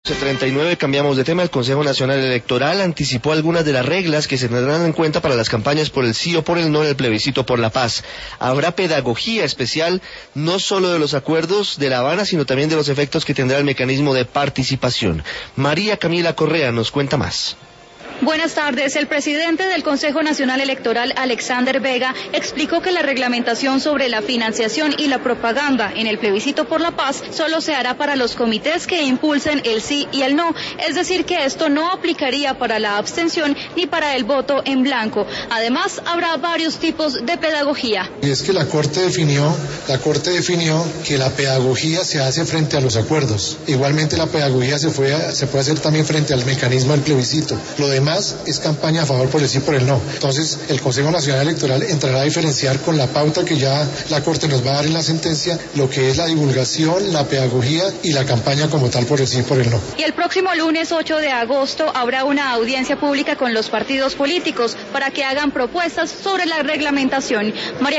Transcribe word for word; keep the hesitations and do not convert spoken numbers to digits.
treinta y nueve, cambiamos de tema. El Consejo Nacional Electoral anticipó algunas de las reglas que se tendrán en cuenta para las campañas por el sí o por el no en el plebiscito por la paz. Habrá pedagogía especial, no solo de los acuerdos de La Habana, sino también de los efectos que tendrá el mecanismo de participación. María Camila Correa nos cuenta más. Buenas tardes. El presidente del Consejo Nacional Electoral, Alexander Vega, explicó que la reglamentación sobre la financiación y la propaganda en el plebiscito por la paz solo se hará para los comités que impulsen el sí y el no, es decir, que esto no aplicaría para la abstención ni para el voto en blanco. Además, habrá varios tipos de pedagogía. Y es que la Corte definió, la Corte definió que la pedagogía se hace frente a los acuerdos. Igualmente la pedagogía se, fue, se puede hacer también frente al mecanismo del plebiscito. Lo demás es campaña a favor por el sí por el no. Entonces el Consejo Nacional Electoral entrará a diferenciar con la pauta que ya la Corte nos va a dar en la sentencia lo que es la divulgación, la pedagogía y la campaña como tal por el sí por el no. Y el próximo lunes ocho de agosto habrá una audiencia pública con los partidos políticos para que hagan propuestas sobre la reglamentación. María